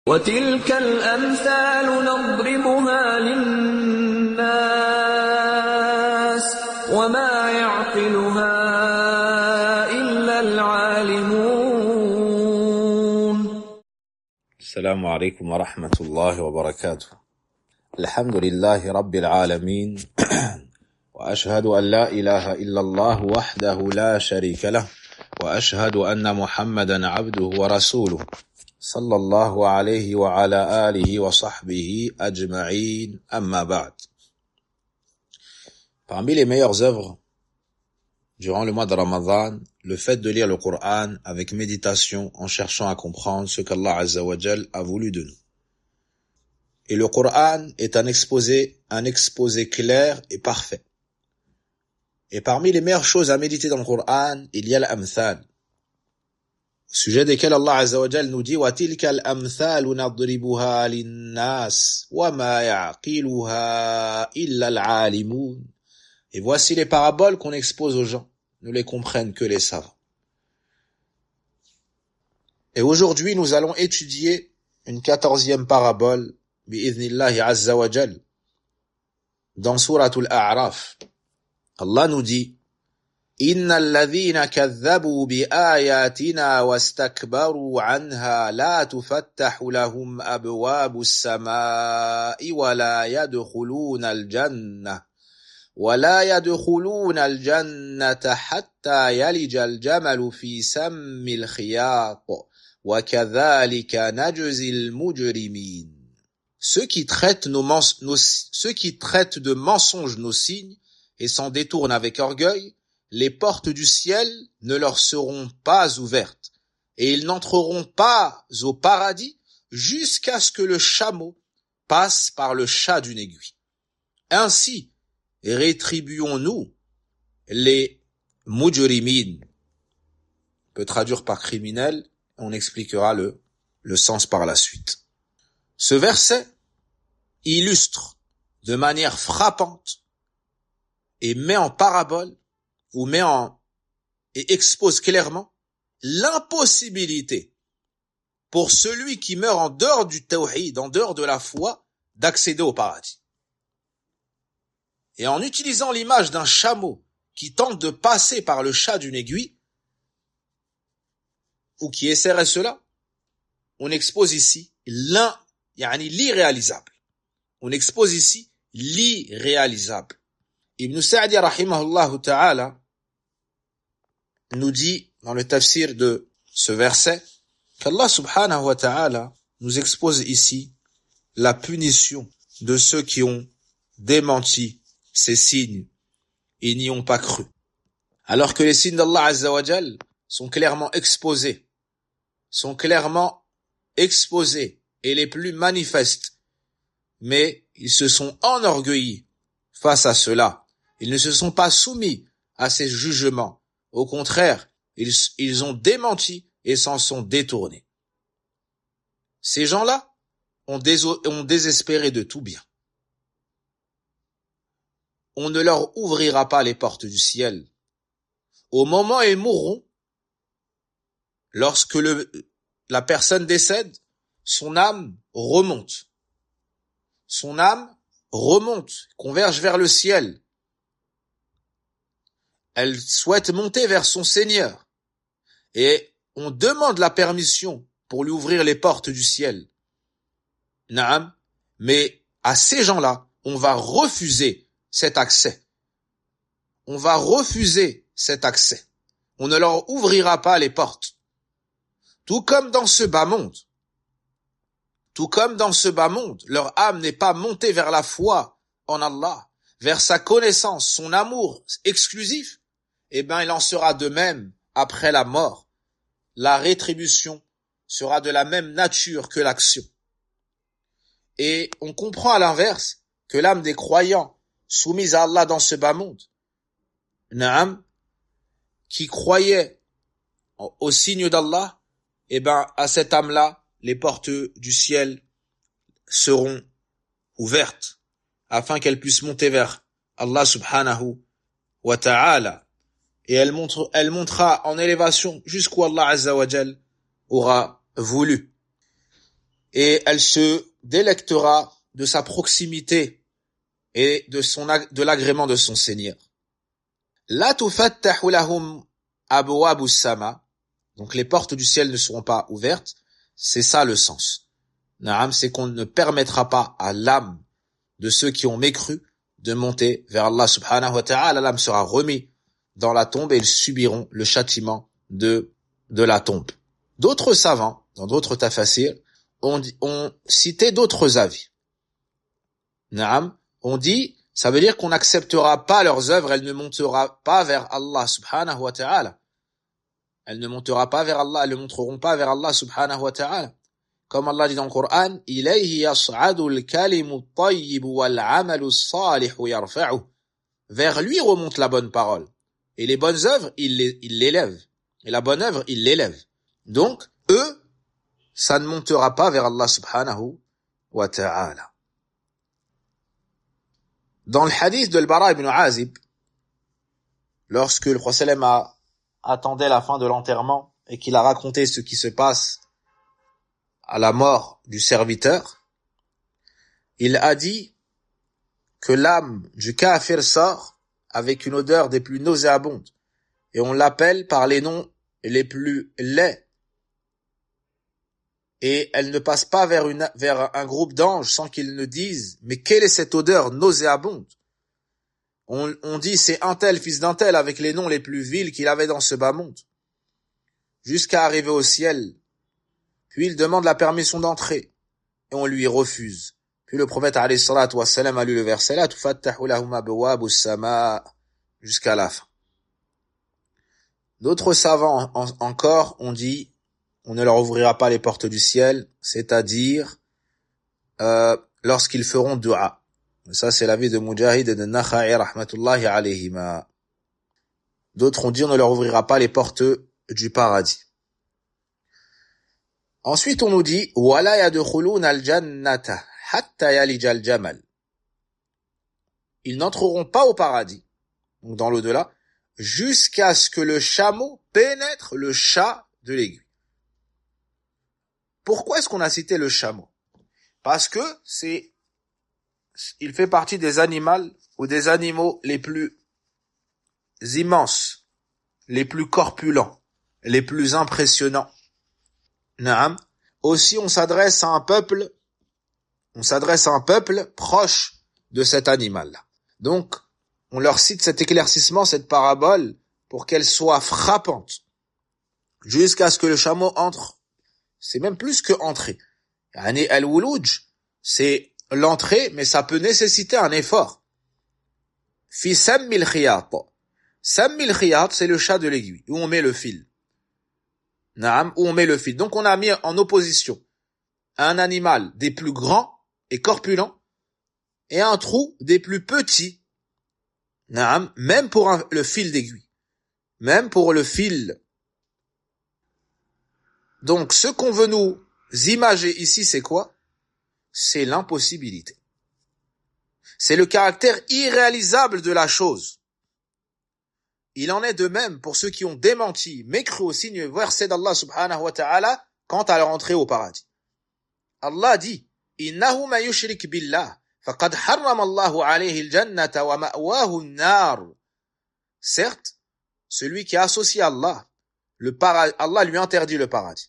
وَتِلْكَ الْأَمْثَالُ نَضْرِبُهَا لِلنَّاسِ وَمَا يَعْقِلُهَا إِلَّا الْعَالِمُونَ. السلام عليكم ورحمة الله وبركاته. الحمد لله رب العالمين وأشهد أن لا إله إلا الله وحده لا شريك له وأشهد أن محمدا عبده ورسوله صلى الله عليه وعلى آله وصحبه أجمعين أما بعد. Parmi les meilleures œuvres durant le mois de Ramadan, le fait de lire le Coran avec méditation en cherchant à comprendre ce qu'Allah Azza wa Jal a voulu de nous. Et le Coran est un exposé clair et parfait. Et parmi les meilleures choses à méditer dans le Coran, il y a l'amthal, au sujet desquels Allah Azza wa Jal nous dit وَتِلْكَ الْأَمْثَالُ نَضْرِبُهَا لِلنَّاسِ وَمَا يَعْقِلُهَا إِلَّا الْعَالِمُونَ. Et voici les paraboles qu'on expose aux gens, ne les comprennent que les savants. Et aujourd'hui, nous allons étudier une 14e parabole, bi'idhnillahi azza wa jal, dans Souratul A'raf. Allah nous dit Innal ladhina kadhabu bi ayatina wastakbaru anha la tufattahu lahum abwabus samaa'i wa la yadkhuluna al-jannah ولا يدخلون الجنة حتى يلج الجمل في سم الخياط وكذلك نجزي المجرمين. Ceux qui traitent de mensonges nos signes et s'en détournent avec orgueil, les portes du ciel ne leur seront pas ouvertes et ils n'entreront pas au paradis jusqu'à ce que le chameau passe par le chat d'une aiguille. Ainsi, rétribuons-nous les mujrimin. On peut traduire par criminel, on expliquera le sens par la suite. Ce verset illustre de manière frappante et met en parabole et expose clairement l'impossibilité pour celui qui meurt en dehors du tawhid, en dehors de la foi, d'accéder au paradis. Et en utilisant l'image d'un chameau qui tente de passer par le chat d'une aiguille, ou qui essaierait cela, on expose ici l'irréalisable. On expose ici l'irréalisable. Ibn Sa'di rahimahullah ta'ala nous dit dans le tafsir de ce verset qu'Allah subhanahu wa ta'ala nous expose ici la punition de ceux qui ont démenti ces signes et n'y ont pas cru. Alors que les signes d'Allah Azza wa Jal sont clairement exposés et les plus manifestes, mais ils se sont enorgueillis face à cela. Ils ne se sont pas soumis à ces jugements. Au contraire, ils ont démenti et s'en sont détournés. Ces gens-là ont désespéré de tout bien. On ne leur ouvrira pas les portes du ciel. Au moment où ils mourront, lorsque la personne décède, son âme remonte. Son âme remonte, converge vers le ciel. Elle souhaite monter vers son Seigneur. Et on demande la permission pour lui ouvrir les portes du ciel. Naam, mais à ces gens-là, on va refuser cet accès. On va refuser cet accès. On ne leur ouvrira pas les portes. Tout comme dans ce bas monde, leur âme n'est pas montée vers la foi en Allah, vers sa connaissance, son amour exclusif, il en sera de même après la mort. La rétribution sera de la même nature que l'action. Et on comprend à l'inverse que l'âme des croyants soumise à Allah dans ce bas monde, Naam, qui croyait au signe d'Allah, à cette âme-là, les portes du ciel seront ouvertes afin qu'elle puisse monter vers Allah subhanahu wa ta'ala. Et elle montera en élévation jusqu'où Allah azza wa jal aura voulu. et elle se délectera de sa proximité et de l'agrément de son Seigneur. La tufattahu lahum abwabu sama, donc les portes du ciel ne seront pas ouvertes, c'est ça le sens. Naam, c'est qu'on ne permettra pas à l'âme de ceux qui ont mécru de monter vers Allah subhanahu wa ta'ala. L'âme sera remise dans la tombe et ils subiront le châtiment de la tombe. D'autres savants, dans d'autres tafasirs, ont cité d'autres avis. Naam, on dit, ça veut dire qu'on n'acceptera pas leurs œuvres, elles ne monteront pas vers Allah subhanahu wa ta'ala. Elles ne monteront pas vers Allah, elles ne monteront pas vers Allah subhanahu wa ta'ala. Comme Allah dit dans le Coran, ilayhi yas'adu al-kalimu at-tayyib wal-'amalu as-salihu yarfa'uhu. Vers lui remonte la bonne parole. Et les bonnes œuvres, il l'élève. Et la bonne œuvre, il l'élève. Donc, eux, ça ne montera pas vers Allah subhanahu wa ta'ala. Dans le hadith de Al-Bara ibn Azib, lorsque le Prophète sallam attendait la fin de l'enterrement et qu'il a raconté ce qui se passe à la mort du serviteur, il a dit que l'âme du kafir sort avec une odeur des plus nauséabondes et on l'appelle par les noms les plus laids et elle ne passe pas vers un groupe d'anges sans qu'ils ne disent mais quelle est cette odeur nauséabonde. On dit c'est un tel fils d'un tel avec les noms les plus vils qu'il avait dans ce bas monde jusqu'à arriver au ciel. Puis il demande la permission d'entrer et on lui refuse. Puis le prophète alayhi salatu wassalam a lu le verset là, tufattahu lahum abwabu as-sama, jusqu'à la fin. D'autres savants encore ont dit on ne leur ouvrira pas les portes du ciel, c'est-à-dire lorsqu'ils feront dua. Ça c'est l'avis de Mujahid et de Nakha'i rahmatullahi alayhima. D'autres ont dit on ne leur ouvrira pas les portes du paradis. Ensuite, on nous dit wala yadkhuluna al-jannata hatta yalija al-jamal. Ils n'entreront pas au paradis, donc dans l'au-delà, jusqu'à ce que le chameau pénètre le chat de l'aiguille. Pourquoi est-ce qu'on a cité le chameau? Parce que il fait partie des animaux ou des animaux les plus immenses, les plus corpulents, les plus impressionnants. Naam. Aussi, on s'adresse à un peuple proche de cet animal-là. Donc, on leur cite cet éclaircissement, cette parabole, pour qu'elle soit frappante, jusqu'à ce que le chameau entre. C'est même plus que entrer. Yani al-wuluj, c'est l'entrée, mais ça peut nécessiter un effort. Fi sammil khiyat. Sammil khiyat, c'est le chat de l'aiguille, où on met le fil. Naam, où on met le fil. Donc on a mis en opposition un animal des plus grands et corpulents et un trou des plus petits. Naam, même pour le fil d'aiguille. Même pour le fil. Donc ce qu'on veut nous imager ici, c'est quoi? C'est l'impossibilité. C'est le caractère irréalisable de la chose. Il en est de même pour ceux qui ont démenti, mécru au signe verset d'Allah subhanahu wa ta'ala quant à leur entrée au paradis. Allah dit, innahu ma yushrik billah, faqad harrama Allahu alayhi al-jannata wa ma'wahu an-nar. Certes, celui qui associe Allah, Allah lui interdit le paradis.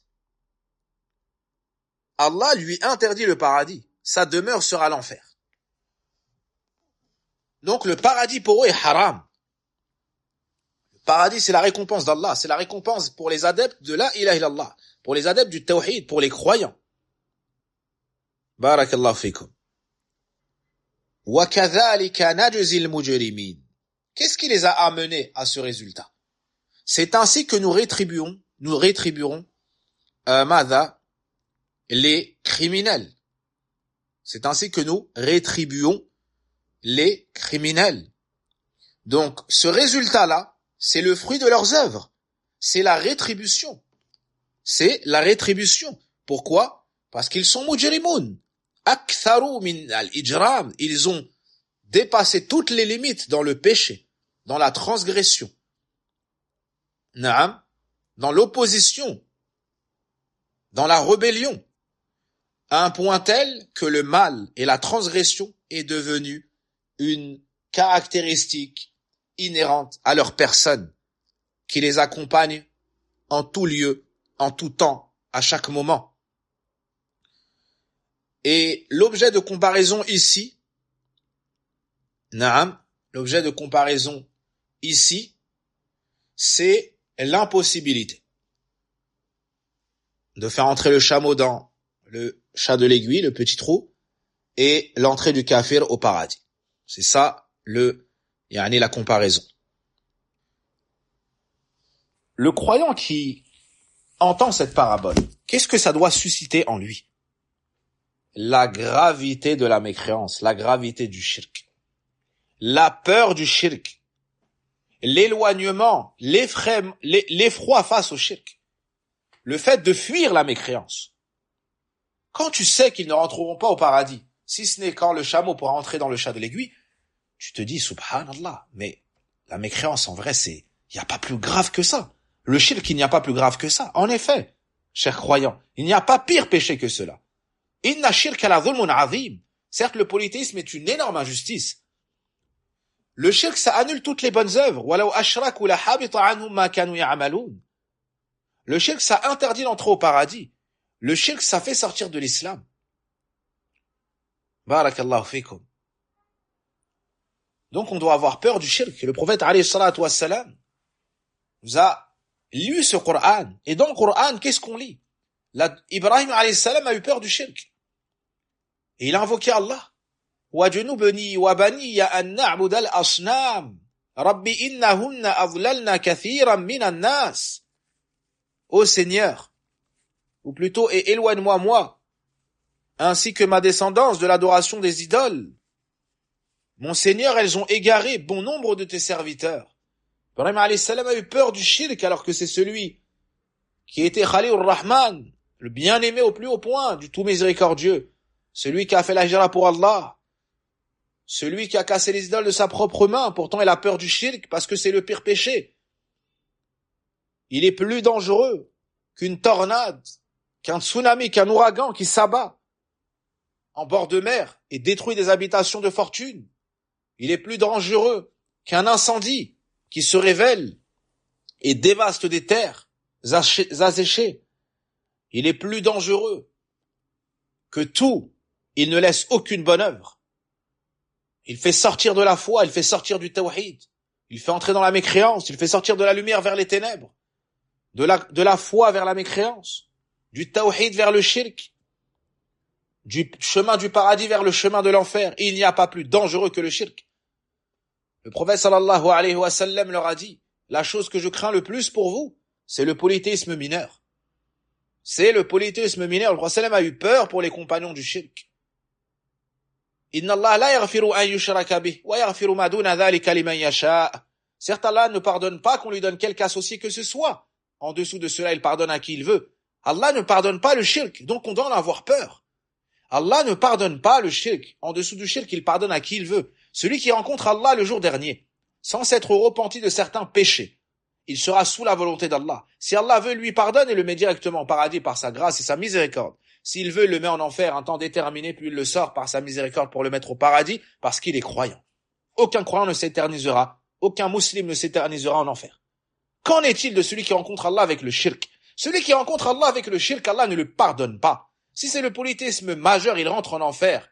Allah lui interdit le paradis. Sa demeure sera l'enfer. Donc le paradis pour eux est haram. Paradis, c'est la récompense d'Allah, c'est la récompense pour les adeptes de la ilaha illallah, pour les adeptes du tawhid, pour les croyants. Barakallahu fikum. Wa kadhalika najzi al-mujrimin. Qu'est-ce qui les a amenés à ce résultat? C'est ainsi que nous rétribuerons les criminels. C'est ainsi que nous rétribuons les criminels. Donc, ce résultat-là, c'est le fruit de leurs œuvres. C'est la rétribution. C'est la rétribution. Pourquoi? Parce qu'ils sont mujrimoun. Aktharu min al-ijram. Ils ont dépassé toutes les limites dans le péché, dans la transgression. Naam, dans l'opposition, dans la rébellion. à un point tel que le mal et la transgression est devenu une caractéristique inhérente à leur personne, qui les accompagne en tout lieu, en tout temps, à chaque moment. Et l'objet de comparaison ici, l'objet de comparaison ici, c'est l'impossibilité de faire entrer le chameau dans le chat de l'aiguille, le petit trou, et l'entrée du kafir au paradis. C'est ça la comparaison. Le croyant qui entend cette parabole, qu'est-ce que ça doit susciter en lui? La gravité de la mécréance, la gravité du shirk, la peur du shirk, l'éloignement, l'effroi face au shirk, le fait de fuir la mécréance. Quand tu sais qu'ils ne rentreront pas au paradis, si ce n'est quand le chameau pourra entrer dans le chat de l'aiguille, tu te dis, subhanallah, mais la mécréance en vrai, il n'y a pas plus grave que ça. Le shirk, il n'y a pas plus grave que ça. En effet, chers croyants, il n'y a pas pire péché que cela. Inna shirka la dhulmun azim. Certes, le polythéisme est une énorme injustice. Le shirk, ça annule toutes les bonnes œuvres. Walau ashraku la habita anhum ma kanu ya'malun. Le shirk, ça interdit d'entrer au paradis. Le shirk, ça fait sortir de l'islam. Barakallahu fikum. Donc, on doit avoir peur du shirk. Le prophète, alayhi salatu wassalam, nous a lu ce Coran. Et dans le Coran, qu'est-ce qu'on lit? Ibrahim, alayhi salam, a eu peur du shirk. Et il a invoqué Allah. وَجُنُبْنِي وَبَنِيَّ أَن نَعْبُدَ الْأَصْنَامِ رَبِّ إِنَّهُنَّ أَضْلَلْنَ كَثِيرًا مِنَ النَّاسِ. Ô Seigneur, ou plutôt, et éloigne-moi, moi, ainsi que ma descendance de l'adoration des idoles. Mon Seigneur, elles ont égaré bon nombre de tes serviteurs. Ibrahim alayhi salam a eu peur du shirk alors que c'est celui qui était Khalilur Rahman, le bien-aimé au plus haut point, du tout miséricordieux, celui qui a fait la hijra pour Allah, celui qui a cassé les idoles de sa propre main, pourtant il a peur du shirk parce que c'est le pire péché. Il est plus dangereux qu'une tornade, qu'un tsunami, qu'un ouragan qui s'abat en bord de mer et détruit des habitations de fortune. Il est plus dangereux qu'un incendie qui se révèle et dévaste des terres asséchées. Il est plus dangereux que tout. Il ne laisse aucune bonne œuvre. Il fait sortir de la foi, il fait sortir du tawhid. Il fait entrer dans la mécréance, il fait sortir de la lumière vers les ténèbres. De la foi vers la mécréance. Du tawhid vers le shirk. Du chemin du paradis vers le chemin de l'enfer. Il n'y a pas plus dangereux que le shirk. Le prophète sallallahu alayhi wa sallam leur a dit, la chose que je crains le plus pour vous, c'est le polythéisme mineur. C'est le polythéisme mineur. Le prophète sallam a eu peur pour les compagnons du shirk. Inna Allah la yaghfiru an yushraka bih wa yaghfiru ma duna dhalika liman yasha. Certes, Allah ne pardonne pas qu'on lui donne quelque associé que ce soit. En dessous de cela, il pardonne à qui il veut. Allah ne pardonne pas le shirk, donc on doit en avoir peur. Allah ne pardonne pas le shirk. En dessous du shirk, il pardonne à qui il veut. Celui qui rencontre Allah le jour dernier, sans s'être repenti de certains péchés, il sera sous la volonté d'Allah. Si Allah veut, lui pardonne et le met directement au paradis par sa grâce et sa miséricorde. S'il veut, il le met en enfer un temps déterminé, puis il le sort par sa miséricorde pour le mettre au paradis, parce qu'il est croyant. Aucun croyant ne s'éternisera, aucun musulman ne s'éternisera en enfer. Qu'en est-il de celui qui rencontre Allah avec le shirk? Celui qui rencontre Allah avec le shirk, Allah ne le pardonne pas. Si c'est le polythéisme majeur, il rentre en enfer.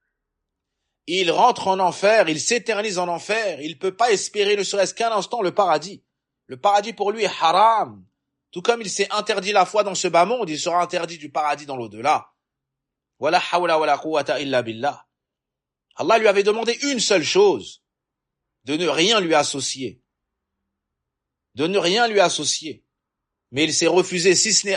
Il rentre en enfer, il s'éternise en enfer, il ne peut pas espérer ne serait-ce qu'un instant le paradis. Le paradis pour lui est haram. Tout comme il s'est interdit la foi dans ce bas monde, il sera interdit du paradis dans l'au-delà. Wala hawla wala quwwata illa billah. Allah lui avait demandé une seule chose, de ne rien lui associer. De ne rien lui associer. Mais il s'est refusé, si ce n'est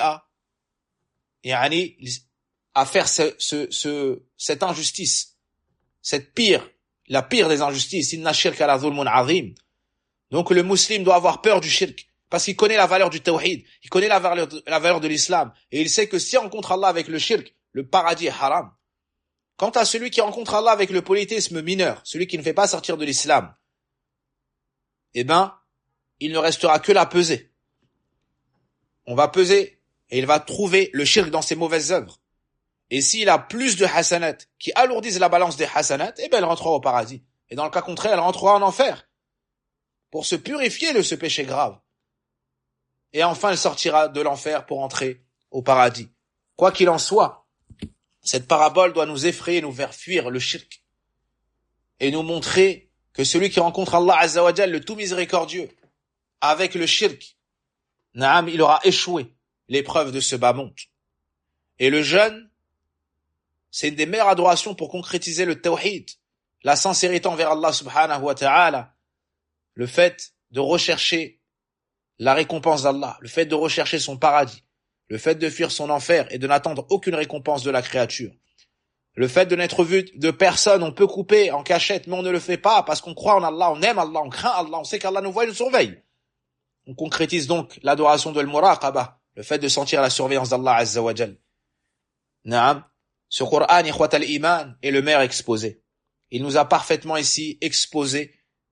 à faire cette injustice. La pire des injustices. Inna shirka la dhulmun azim. Donc le musulman doit avoir peur du shirk. Parce qu'il connaît la valeur du tawhid. Il connaît la valeur de l'islam. Et il sait que si on rencontre Allah avec le shirk, le paradis est haram. Quant à celui qui rencontre Allah avec le polythéisme mineur, celui qui ne fait pas sortir de l'islam, il ne restera que la pesée. On va peser et il va trouver le shirk dans ses mauvaises œuvres. Et s'il a plus de hasanat qui alourdissent la balance des hasanat, eh ben, elle rentrera au paradis. Et dans le cas contraire, elle rentrera en enfer. Pour se purifier de ce péché grave. Et enfin, elle sortira de l'enfer pour entrer au paradis. Quoi qu'il en soit, cette parabole doit nous effrayer, nous faire fuir le shirk. Et nous montrer que celui qui rencontre Allah Azza wa Jal, le tout miséricordieux, avec le shirk, naam, il aura échoué l'épreuve de ce bas monde. Et le jeûne, c'est une des meilleures adorations pour concrétiser le tawhid, la sincérité envers Allah subhanahu wa ta'ala, le fait de rechercher la récompense d'Allah, le fait de rechercher son paradis, le fait de fuir son enfer et de n'attendre aucune récompense de la créature. Le fait de n'être vu de personne, on peut couper en cachette, mais on ne le fait pas parce qu'on croit en Allah, on aime Allah, on craint Allah, on sait qu'Allah nous voit et nous surveille. On concrétise donc l'adoration de al-muraqaba, le fait de sentir la surveillance d'Allah Azza wa Jal. Naam, ce Coran, ikhwat al-iman, est le meilleur exposé. Il nous a parfaitement ici exposé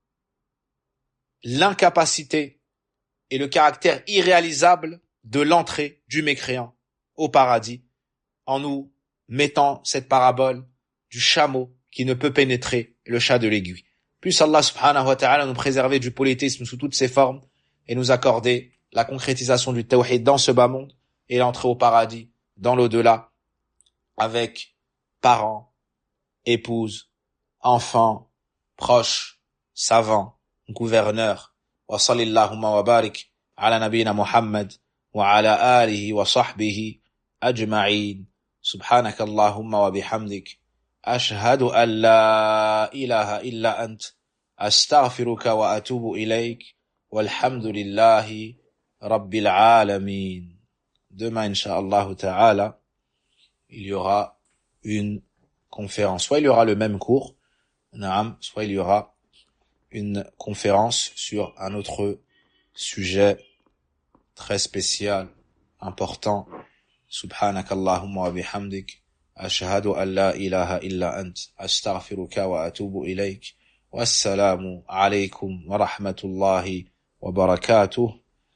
l'incapacité et le caractère irréalisable de l'entrée du mécréant au paradis en nous mettant cette parabole du chameau qui ne peut pénétrer le chat de l'aiguille. Puisse Allah subhanahu wa ta'ala nous préserver du polythéisme sous toutes ses formes et nous accorder la concrétisation du tawhid dans ce bas monde et l'entrée au paradis dans l'au-delà avec parents, épouses, enfants, proches, savants, gouverneurs. Wa sallallahu wa barik ala nabina Muhammad wa ala alihi wa sahbihi ajma'in. سبحانك اللهم وبحمدك أشهد أن لا إله إلا أنت أستغفرك وأتوب إليك والحمد لله رب العالمين. Demain, Inch'Allah Ta'ala, il y aura une conférence. Soit il y aura le même cours, soit il y aura une conférence sur un autre sujet très spécial, important. سبحانك اللهم وبحمدك أشهد أن لا إله إلا أنت أستغفرك وأتوب إليك والسلام عليكم ورحمة الله وبركاته.